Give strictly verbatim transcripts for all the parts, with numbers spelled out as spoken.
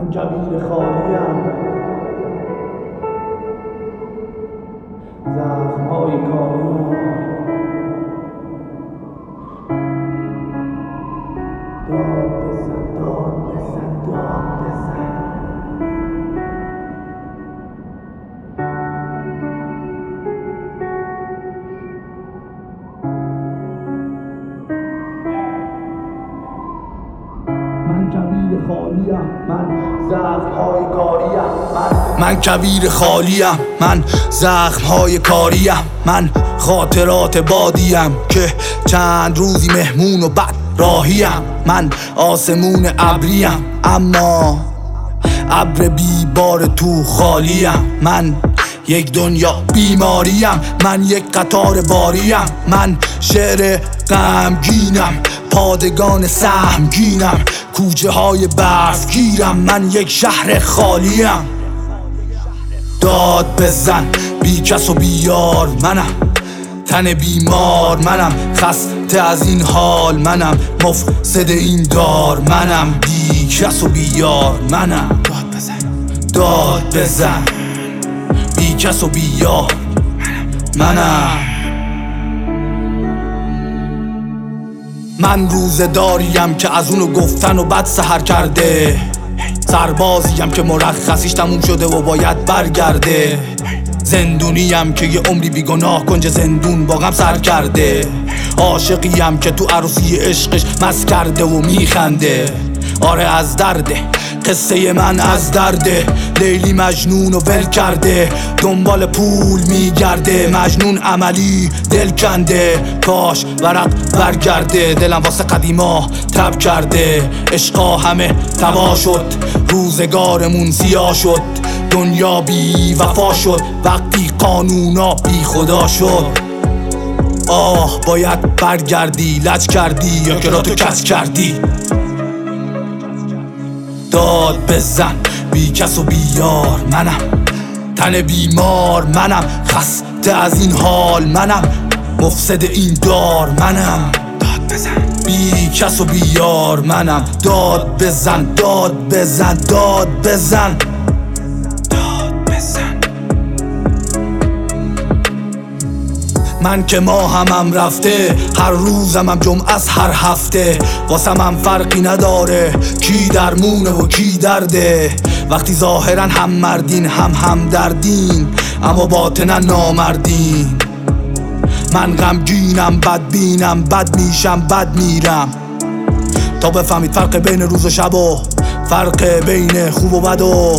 من جویر خالیم، زخم‌های کاریم، داد بزن داد بزن داد بزن. من کویر خالیم، من زخم‌های کاریم، من من کویر خالیم، من زخم‌های کاریم، من خاطرات بادیم که چند روزی مهمون و بعد راهیم. من آسمون ابریم اما ابر بی بار تو خالیم. من یک دنیا بیماریم، من یک قطار باریم، من شعر غمگینم، پادگان سهمگینم، کوچه های برفگیرم، من یک شهر خالیم. داد بزن بی کس و بی یار منم، تن بیمار منم، خسته از این حال منم، مفسد این دار منم، بی کس و بی یار منم. داد بزن داد بزن بی کس و بی یار منم. من روزداریم که از اونو گفتن و بعد سحر کرده، سربازیم که مرخصیش تموم شده و باید برگرده، زندونیم که یه عمری بیگناه کنج زندون با غم سر کرده، عاشقیم که تو عروسی عشقش مست کرده و میخنده. آره از درده قصه من، از درده لیلی مجنون و ول کرده، دنبال پول میگرده، مجنون عملی دل کنده، کاش ورق برگرده، دلم واسه قدیما تب کرده، عشقا همه تباه شد، روزگارمون سیاه شد، دنیا بی وفا شد وقتی قانونا بی خدا شد. آه باید برگردی، لج کردی یا که را تو کس کردی. داد بزن بی کس و بی یار منم، تن بیمار منم، خسته از این حال منم، مفسد این دار منم. داد بزن بی کس و بی یار منم، داد بزن داد بزن داد بزن داد بزن. من که ماهم هم رفته، هر روزم هم جمعه از هر هفته، واسم هم فرقی نداره کی درمونه و کی درده، وقتی ظاهرا هم مردین هم هم دردین اما باطنا نامردین. من غمگینم، بدبینم، بد میشم بد میرم، تا بفهمید فرق بین روز و شب و فرق بین خوب و بد و.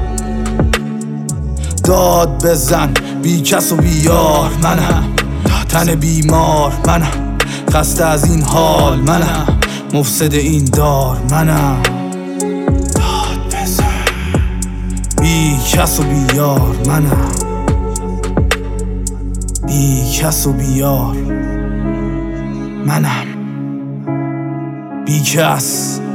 داد بزن بی کس و بی یار منم، تن بیمار منم، خسته از این حال منم، مفسد این دار منم. داد بزن بی کس و بی یار منم، بی کس و بی یار منم، بی کس